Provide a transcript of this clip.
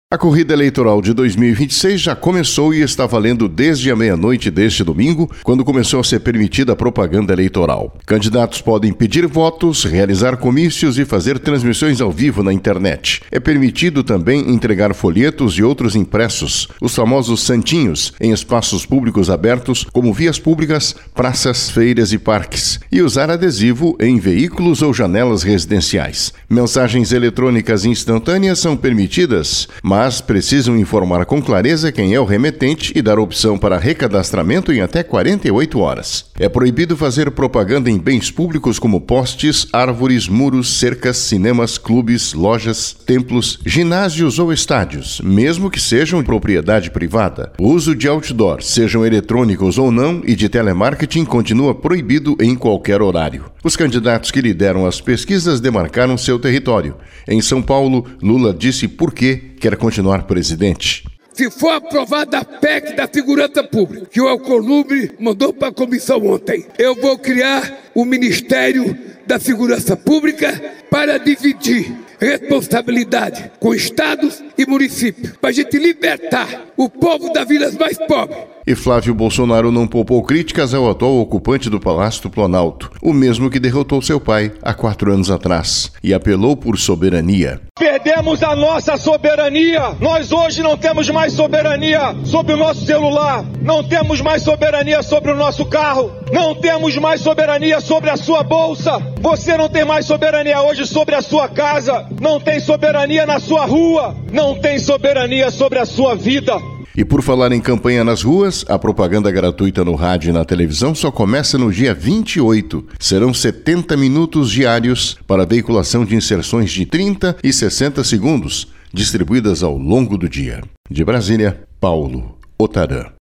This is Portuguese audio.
A corrida eleitoral de 2026 já começou e está valendo desde a meia-noite deste domingo, quando começou a ser permitida a propaganda eleitoral. Candidatos podem pedir votos, realizar comícios e fazer transmissões ao vivo na internet. É permitido também entregar folhetos e outros impressos, os famosos santinhos, em espaços públicos abertos, como vias públicas, praças, feiras e parques, e usar adesivo em veículos ou janelas residenciais. Mensagens eletrônicas instantâneas são permitidas, mas precisam informar com clareza quem é o remetente e dar opção para recadastramento em até 48 horas. É proibido fazer propaganda em bens públicos como postes, árvores, muros, cercas, cinemas, clubes, lojas, templos, ginásios ou estádios, mesmo que sejam propriedade privada. O uso de outdoor, sejam eletrônicos ou não, e de telemarketing continua proibido em qualquer horário. Os candidatos que lideram as pesquisas demarcaram seu território. Em São Paulo, Lula disse por que quer continuar presidente. Se for aprovada a PEC da segurança pública, que o Alcolumbre mandou para a comissão ontem, eu vou criar o Ministério da Segurança Pública para dividir responsabilidade com estados e municípios, para a gente libertar o povo das vilas mais pobres. E Flávio Bolsonaro não poupou críticas ao atual ocupante do Palácio do Planalto, o mesmo que derrotou seu pai há 4 anos atrás, e apelou por soberania. Perdemos a nossa soberania. Nós hoje não temos mais soberania sobre o nosso celular, não temos mais soberania sobre o nosso carro, não temos mais soberania sobre a sua bolsa. Você não tem mais soberania hoje sobre a sua casa, não tem soberania na sua rua, não tem soberania sobre a sua vida. E por falar em campanha nas ruas, a propaganda gratuita no rádio e na televisão só começa no dia 28. Serão 70 minutos diários para veiculação de inserções de 30 e 60 segundos, distribuídas ao longo do dia. De Brasília, Paulo Otarã.